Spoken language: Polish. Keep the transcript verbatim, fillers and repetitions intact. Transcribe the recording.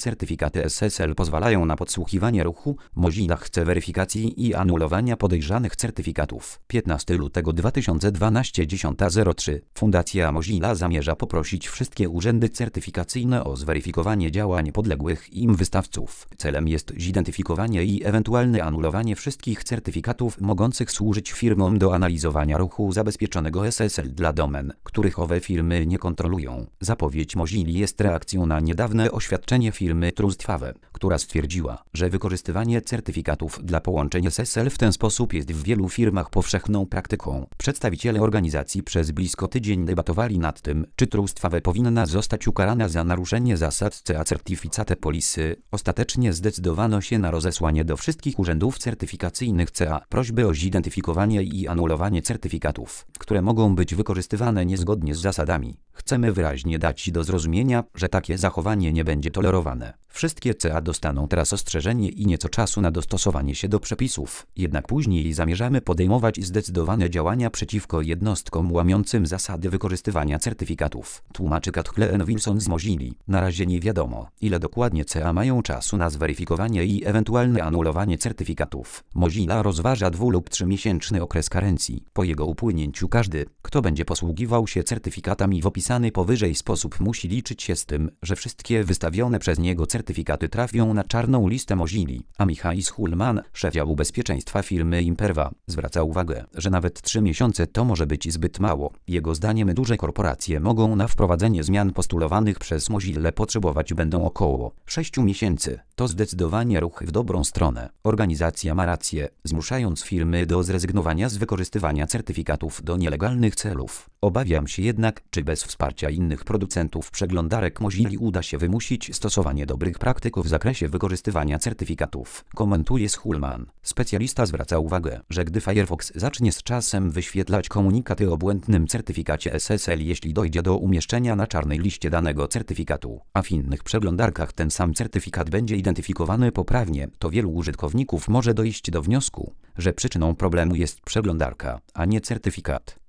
Certyfikaty S S L pozwalają na podsłuchiwanie ruchu. Mozilla chce weryfikacji i anulowania podejrzanych certyfikatów. piętnastego lutego dwa tysiące dwunastego, dziesiąta zero trzy. Fundacja Mozilla zamierza poprosić wszystkie urzędy certyfikacyjne o zweryfikowanie działań podległych im wystawców. Celem jest zidentyfikowanie i ewentualne anulowanie wszystkich certyfikatów mogących służyć firmom do analizowania ruchu zabezpieczonego S S L dla domen, których owe firmy nie kontrolują. Zapowiedź Mozilli jest reakcją na niedawne oświadczenie firmy Trustwave, która stwierdziła, że wykorzystywanie certyfikatów dla połączeń S S L w ten sposób jest w wielu firmach powszechną praktyką. Przedstawiciele organizacji przez blisko tydzień debatowali nad tym, czy Trustwave powinna zostać ukarana za naruszenie zasad C A Certificate Policy. Ostatecznie zdecydowano się na rozesłanie do wszystkich urzędów certyfikacyjnych C A prośby o zidentyfikowanie i anulowanie certyfikatów, które mogą być wykorzystywane niezgodnie z zasadami. Chcemy wyraźnie dać do zrozumienia, że takie zachowanie nie będzie tolerowane. Wszystkie C A dostaną teraz ostrzeżenie i nieco czasu na dostosowanie się do przepisów, jednak później zamierzamy podejmować zdecydowane działania przeciwko jednostkom łamiącym zasady wykorzystywania certyfikatów, tłumaczy Kathleen Wilson z Mozilli. Na razie nie wiadomo, ile dokładnie C A mają czasu na zweryfikowanie i ewentualne anulowanie certyfikatów. Mozilla rozważa dwu- lub trzymiesięczny okres karencji. Po jego upłynięciu każdy, kto będzie posługiwał się certyfikatami w opisany powyżej sposób, musi liczyć się z tym, że wszystkie wystawione przez niego certyfikaty trafią na czarną listę Mozilli. A Michael Schulman, szef działu bezpieczeństwa firmy Imperva, zwraca uwagę, że nawet trzy miesiące to może być zbyt mało. Jego zdaniem duże korporacje mogą na wprowadzenie zmian postulowanych przez Mozillę potrzebować będą około sześciu miesięcy. To zdecydowanie ruch w dobrą stronę. Organizacja ma rację, zmuszając firmy do zrezygnowania z wykorzystywania certyfikatów do nielegalnych celów. Obawiam się jednak, czy bez wsparcia innych producentów przeglądarek Mozilli uda się wymusić stosowanie dobrych praktyk w zakresie wykorzystywania certyfikatów, komentuje Schulman. Specjalista zwraca uwagę, że gdy Firefox zacznie z czasem wyświetlać komunikaty o błędnym certyfikacie S S L, jeśli dojdzie do umieszczenia na czarnej liście danego certyfikatu, a w innych przeglądarkach ten sam certyfikat będzie identyfikowany poprawnie, to wielu użytkowników może dojść do wniosku, że przyczyną problemu jest przeglądarka, a nie certyfikat.